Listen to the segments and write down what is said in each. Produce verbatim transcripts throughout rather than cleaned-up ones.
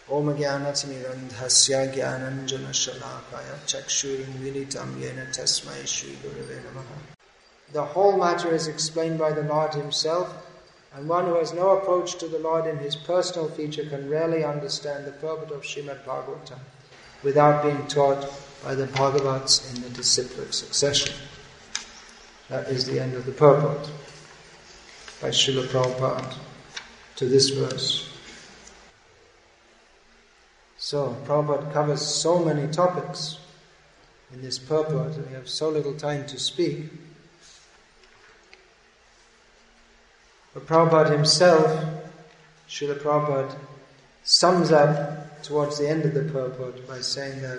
Om Jnanatirandhasya Jnananjana Shalakaya Chakshurunmilitam Yena Tasmai Shri Gurave Namaha. The whole matter is explained by the Lord Himself, and one who has no approach to the Lord in his personal feature can rarely understand the purport of Srimad Bhagavatam without being taught by the Bhagavats in the disciplic succession. That is the end of the purport by Srila Prabhupada to this verse. So, Prabhupada covers so many topics in this purport, and we have so little time to speak. But Prabhupada himself, Srila Prabhupada, sums up towards the end of the purport by saying that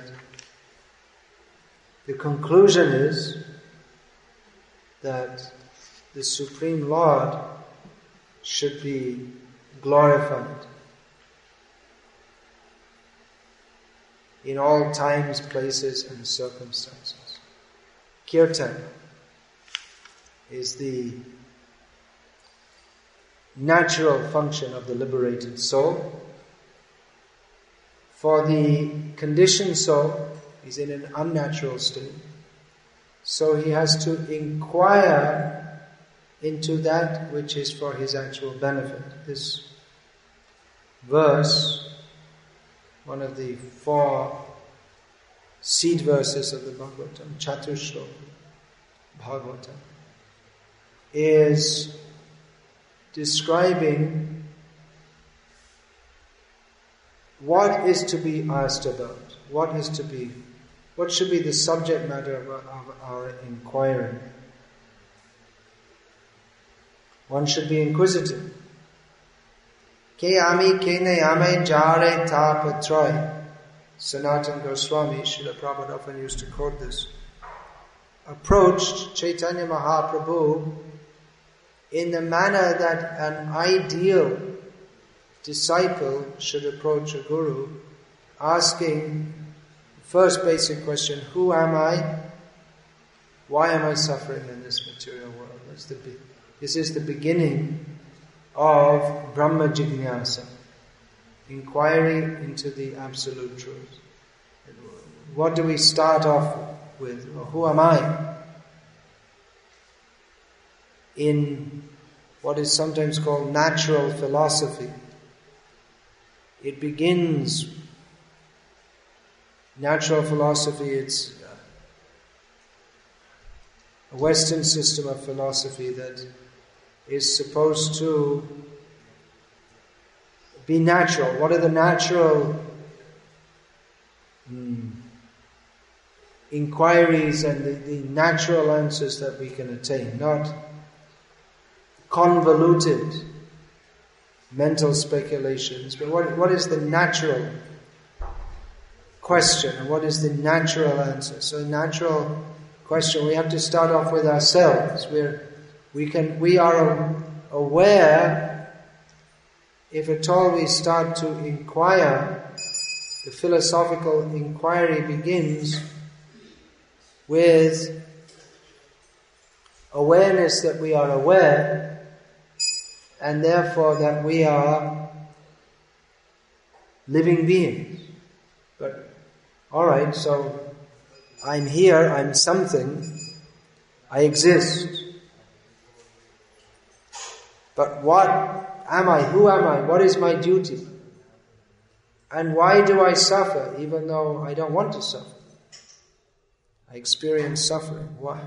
the conclusion is that the Supreme Lord should be glorified in all times, places, and circumstances. Kirtan is the natural function of the liberated soul. For the conditioned soul, he's in an unnatural state. So he has to inquire into that which is for his actual benefit. This verse, one of the four seed verses of the Bhagavatam, Chatushlok Bhagavatam, is describing what is to be asked about, what is to be, what should be the subject matter of our, of our inquiry. One should be inquisitive. Ke ami ke nayame jare ta patroy. Sanatana Goswami, Srila Prabhupada often used to quote this, approached Chaitanya Mahaprabhu in the manner that an ideal disciple should approach a guru, asking the first basic question, who am I? Why am I suffering in this material world? That's the, this is the beginning of Brahma Jignasa, inquiry into the absolute truth. What do we start off with? Well, who am I? In what is sometimes called natural philosophy, it begins, natural philosophy, it's a Western system of philosophy that is supposed to be natural. What are the natural mm, inquiries and the, the natural answers that we can attain? Not convoluted mental speculations, but what, what is the natural question and what is the natural answer? So, natural question, we have to start off with ourselves. We're, we can, we are aware. If at all we start to inquire, the philosophical inquiry begins with awareness that we are aware, and therefore that we are living beings. But, alright, so I'm here, I'm something, I exist. But what am I? Who am I? What is my duty? And why do I suffer even though I don't want to suffer? I experience suffering. Why?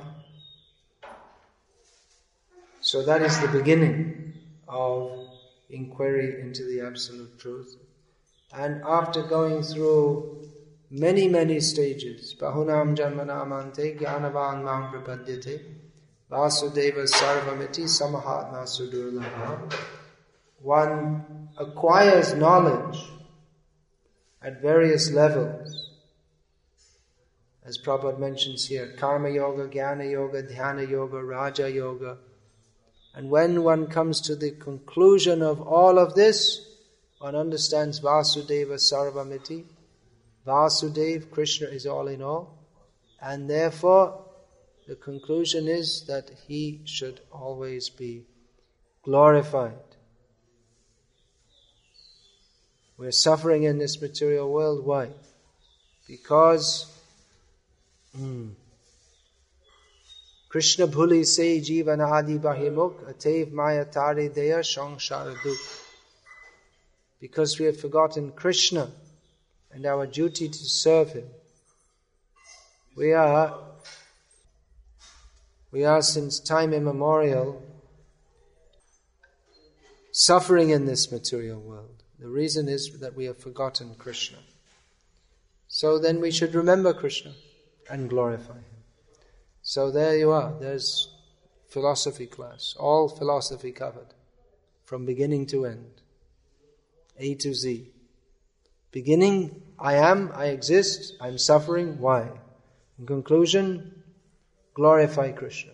So that is the beginning of inquiry into the absolute truth. And after going through many, many stages, Bahunam Janmanamante Gyanavan Mam Prapadyate Vasudeva Sarvamiti Samahatma Sudurlabha, one acquires knowledge at various levels. As Prabhupada mentions here, Karma Yoga, Jnana Yoga, Dhyana Yoga, Raja Yoga. And when one comes to the conclusion of all of this, one understands Vasudeva Sarvamiti. Vasudeva, Krishna is all in all. And therefore, the conclusion is that he should always be glorified. We're suffering in this material world. Why? Because mm, Krishna bhuli se jivan adi bahimuk atev maya tari deya shangshara dukh. Because we have forgotten Krishna and our duty to serve Him. We are, we are since time immemorial suffering in this material world. The reason is that we have forgotten Krishna. So then we should remember Krishna and glorify Him. So there you are. There's philosophy class. All philosophy covered. From beginning to end. A to Z. Beginning, I am, I exist, I'm suffering. Why? In conclusion, glorify Krishna.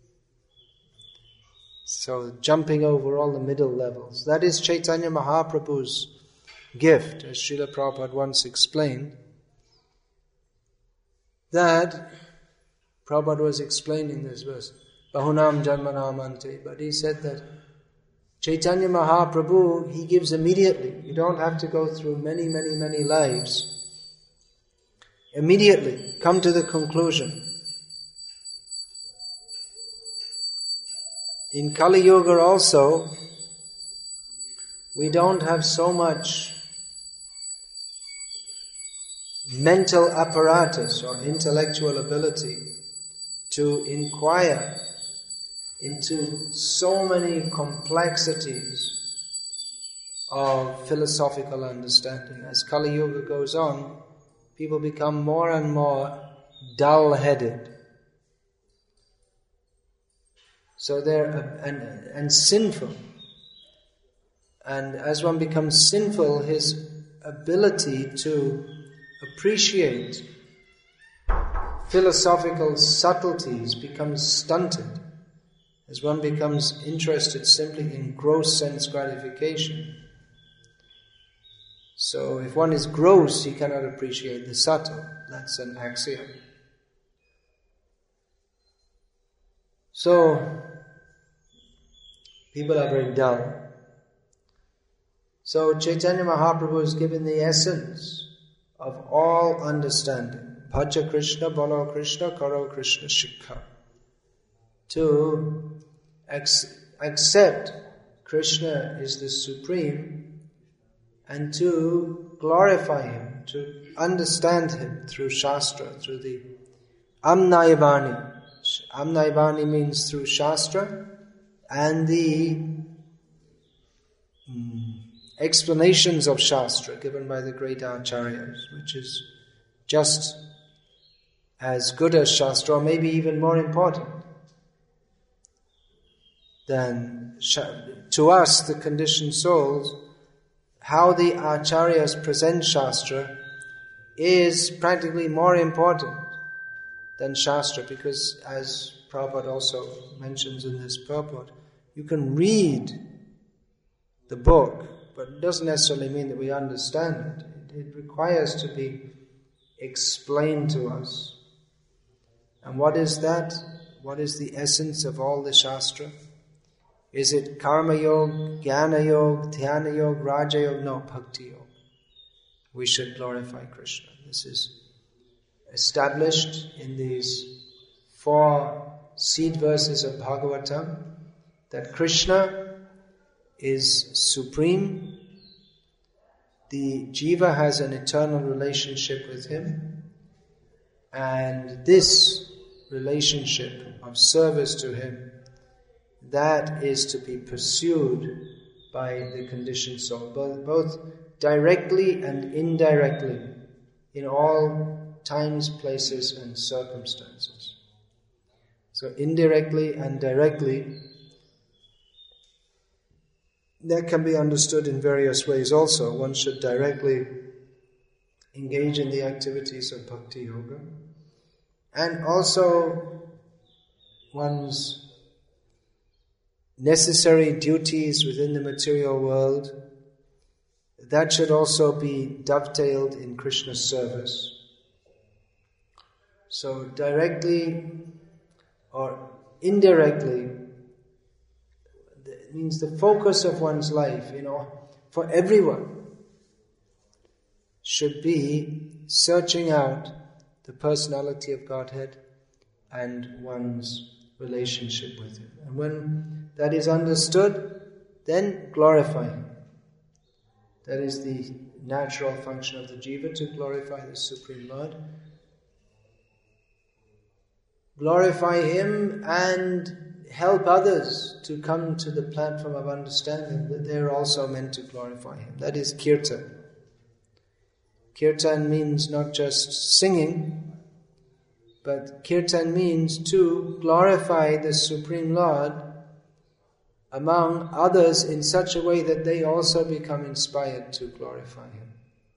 So jumping over all the middle levels. That is Chaitanya Mahaprabhu's gift, as Srila Prabhupada once explained. That Prabhupada was explaining this verse, Bahunam Janmanam Ante, but he said that Chaitanya Mahaprabhu, he gives immediately. You don't have to go through many, many, many lives. Immediately, come to the conclusion. In Kali Yuga also, we don't have so much mental apparatus or intellectual ability to inquire into so many complexities of philosophical understanding. As Kali Yuga goes on, people become more and more dull-headed. So they're and, and sinful. And as one becomes sinful, his ability to appreciate philosophical subtleties becomes stunted. As one becomes interested simply in gross sense gratification. So if one is gross, he cannot appreciate the subtle. That's an axiom. So, people are very dull. So Chaitanya Mahaprabhu has given the essence of all understanding. Bhaja Krishna, Bolo Krishna, Karo Krishna Shikha. To ac- accept Krishna is the supreme and to glorify Him, to understand Him through Shastra, through the Amnaivani. Amnaivani means through Shastra and the mm, explanations of Shastra given by the great Acharyas, which is just as good as Shastra, or maybe even more important than to us, the conditioned souls. How the Acharyas present Shastra is practically more important than Shastra, because as Prabhupada also mentions in this purport, you can read the book, but it doesn't necessarily mean that we understand it. It requires to be explained to us. And what is that? What is the essence of all the Shastra? Is it Karma Yoga, Jnana Yoga, Dhyana Yoga, Raja Yoga? No, Bhakti Yoga. We should glorify Krishna. This is established in these four seed verses of Bhagavatam, that Krishna is supreme. The jiva has an eternal relationship with Him, and this relationship of service to Him, that is to be pursued by the conditioned soul, both, both directly and indirectly, in all times, places, and circumstances. So indirectly and directly, that can be understood in various ways also. One should directly engage in the activities of Bhakti Yoga, and also one's necessary duties within the material world, that should also be dovetailed in Krishna's service. So directly or indirectly, it means the focus of one's life, you know, for everyone, should be searching out the personality of Godhead and one's relationship with Him. And when that is understood, then glorify Him. That is the natural function of the jiva, to glorify the Supreme Lord. Glorify Him and help others to come to the platform of understanding that they are also meant to glorify Him. That is kirtan. Kirtan means not just singing, but kirtan means to glorify the Supreme Lord among others in such a way that they also become inspired to glorify Him.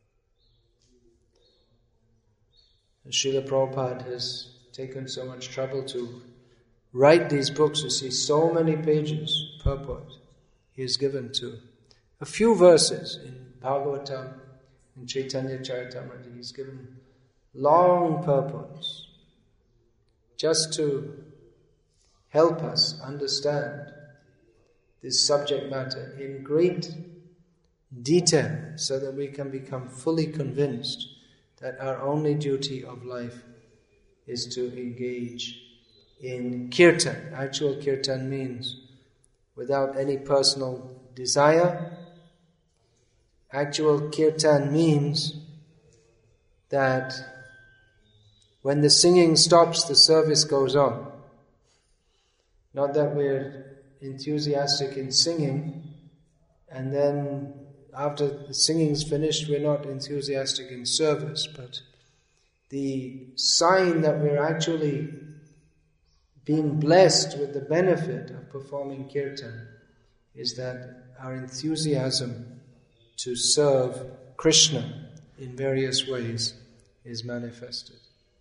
Srila Prabhupada has taken so much trouble to write these books. You see so many pages, purport he has given to a few verses in Bhagavatam, in Chaitanya Charitamrita. He's given long purports just to help us understand this subject matter in great detail, so that we can become fully convinced that our only duty of life is to engage in kirtan. Actual kirtan means without any personal desire. Actual kirtan means that when the singing stops, the service goes on. Not that we're enthusiastic in singing, and then after the singing's finished, we're not enthusiastic in service, but the sign that we're actually being blessed with the benefit of performing kirtan is that our enthusiasm to serve Krishna in various ways is manifested.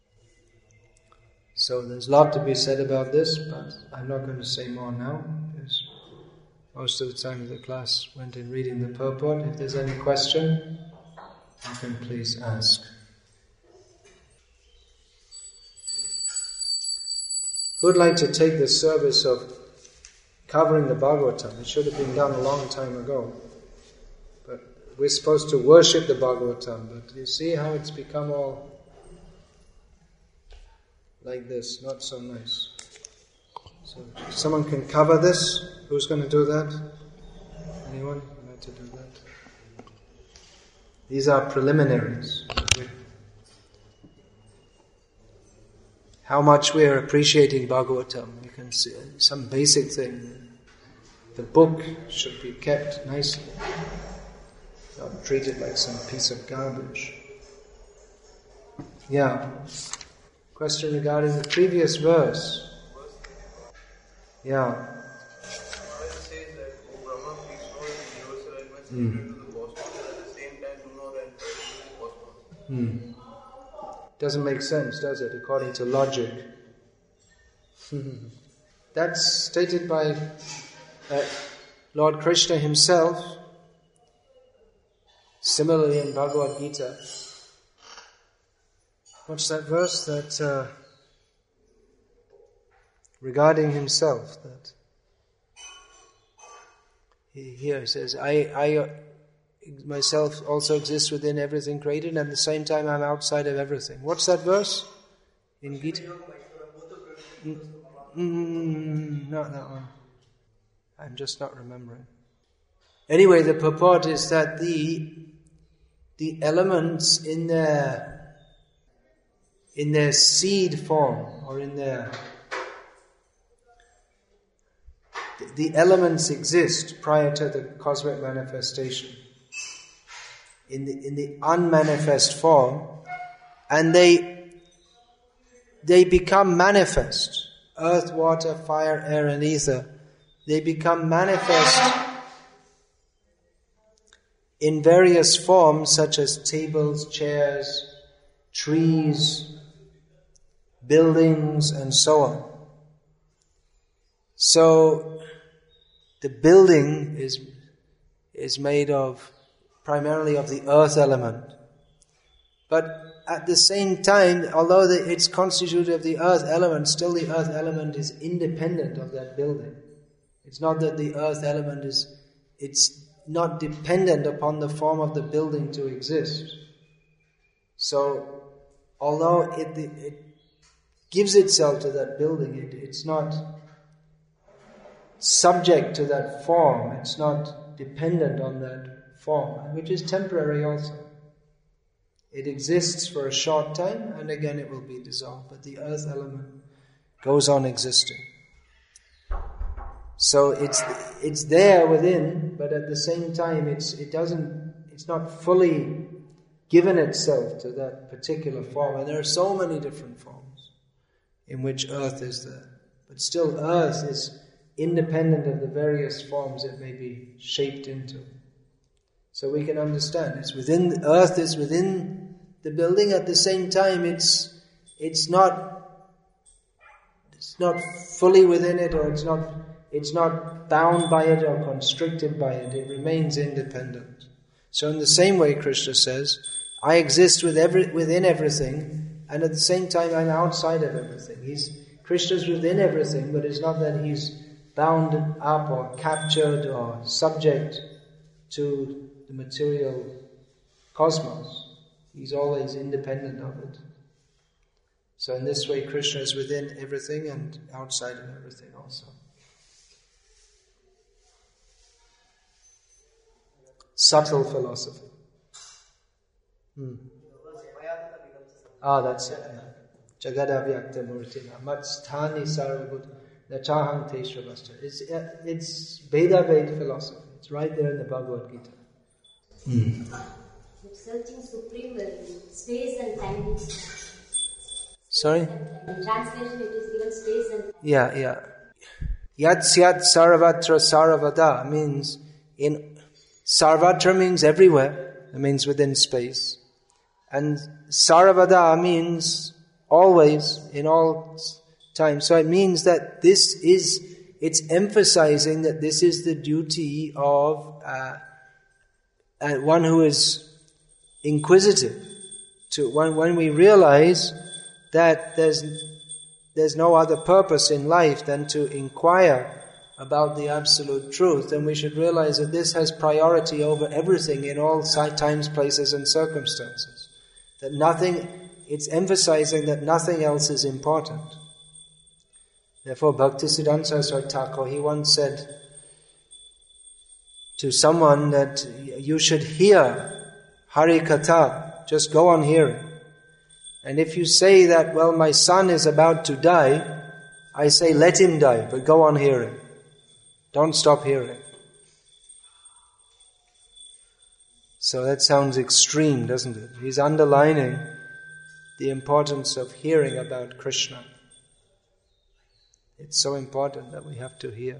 So there's a lot to be said about this, but I'm not going to say more now, because most of the time of the class went in reading the purport. If there's any question, you can please ask. Who would like to take the service of covering the Bhagavatam? It should have been done a long time ago. But we're supposed to worship the Bhagavatam, but you see how it's become all like this, not so nice. So if someone can cover this, who's going to do that? Anyone would like to do that? These are preliminaries. How much we are appreciating Bhagavatam. You can see some basic thing. The book should be kept nicely, not treated like some piece of garbage. Yeah. Question regarding the previous verse. Yeah. Mm. Mm. Doesn't make sense, does it, according to logic? That's stated by uh, Lord Krishna himself, similarly in Bhagavad Gita. What's that verse that uh, regarding himself, that he, here he says, I, I uh, myself also exist within everything created, and at the same time I'm outside of everything. What's that verse in Gita? Mm, mm, not that one. I'm just not remembering. Anyway, the purport is that the the elements in their in their seed form, or in their the, the elements exist prior to the cosmic manifestation. In the in the unmanifest form, and they they become manifest. Earth, water, fire, air, and ether. They become manifest in various forms, such as tables, chairs, trees, buildings, and so on. So the building is is made of primarily of the earth element. But at the same time, although the, it's constituted of the earth element, still the earth element is independent of that building. It's not that the earth element is, it's not dependent upon the form of the building to exist. So, although it, it gives itself to that building, it, it's not subject to that form, it's not dependent on that form, which is temporary also. It exists for a short time, and again it will be dissolved, but the earth element goes on existing. So it's it's there within, but at the same time it's it doesn't it's not fully given itself to that particular form. And there are so many different forms in which earth is there. But still earth is independent of the various forms it may be shaped into. So we can understand it's within the earth is within the building, at the same time it's it's not it's not fully within it, or it's not it's not bound by it or constricted by it. It remains independent. So in the same way, Krishna says, I exist with every, within everything, and at the same time I'm outside of everything. He's Krishna's within everything, but it's not that he's bound up or captured or subject to the material cosmos. He's always independent of it. So in this way, Krishna is within everything and outside of everything also. Subtle philosophy. Hmm. Ah, that's it. Jagadavyakta murtina. Matsthani sarvabhuta. Nachahang teshravascha. It's, it's Veda-Veda philosophy. It's right there in the Bhagavad Gita. Hmm. Searching supremely, space and time. Sorry? In translation, it is given space and time. Yeah, yeah. Yat syat sarvatra sarvada means in Sarvatra means everywhere. It means within space. And sarvada means always, in all time. So it means that this is, it's emphasizing that this is the duty of uh, uh, one who is inquisitive. To when, when we realize that there's there's no other purpose in life than to inquire about the absolute truth, then we should realize that this has priority over everything in all times, places and circumstances. That nothing, it's emphasizing that nothing else is important. Therefore, Bhaktisiddhanta Saraswati Thakur, he once said to someone that you should hear Hari Katha, just go on hearing. And if you say that, well, my son is about to die, I say let him die, but go on hearing. Don't stop hearing. So that sounds extreme, doesn't it? He's underlining the importance of hearing about Krishna. It's so important that we have to hear.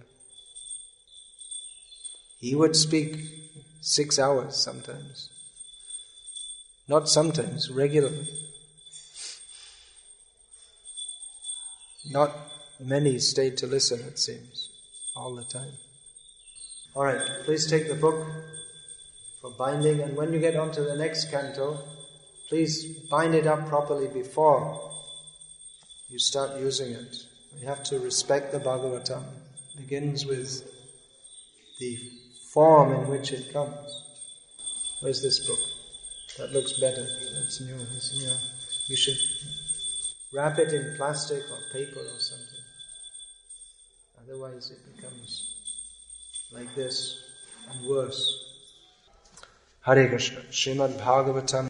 He would speak six hours sometimes. Not sometimes, regularly. Not many stayed to listen, it seems, all the time. All right, please take the book for binding, and when you get onto the next canto, please bind it up properly before you start using it. We have to respect the Bhagavatam. It begins with the form in which it comes. Where's this book? That looks better. That's new. That's new. You should wrap it in plastic or paper or something. Otherwise it becomes like this and worse. Hare Krishna. Srimad Bhagavatam.